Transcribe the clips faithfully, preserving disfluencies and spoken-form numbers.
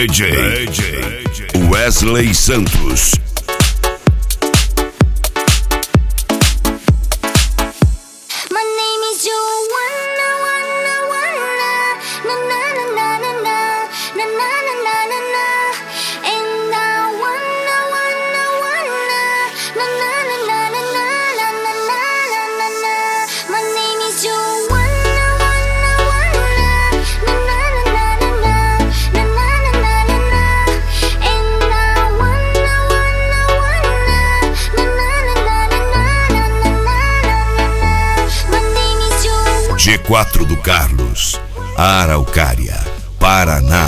D J, D J Wesley Santos. G quatro do Carlos, Araucária, Paraná.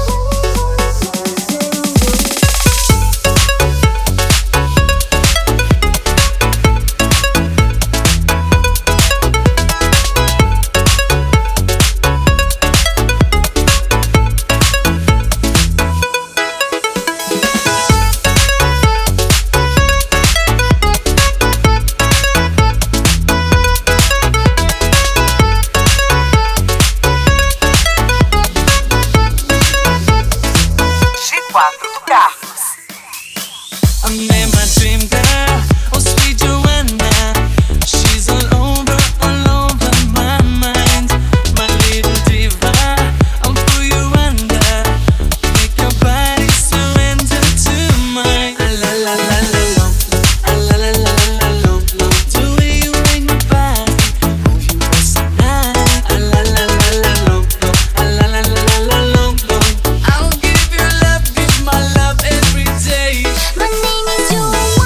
quatro do Carlos. I met my dream girl, oh sweet Joanna. She's all over, all over my mind. My little diva, I'll pull you under. Make your body surrender to mine. Ah, la la la la long, ah, la la la la long, long. The way you make my body move you was so nice. Ah, la la la la long, long, ah, la la la la la long, long. I'll give you love, give my love every day. My name is Joanna,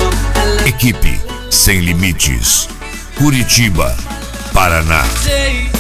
Equipe Sem Limites, Curitiba, Paraná.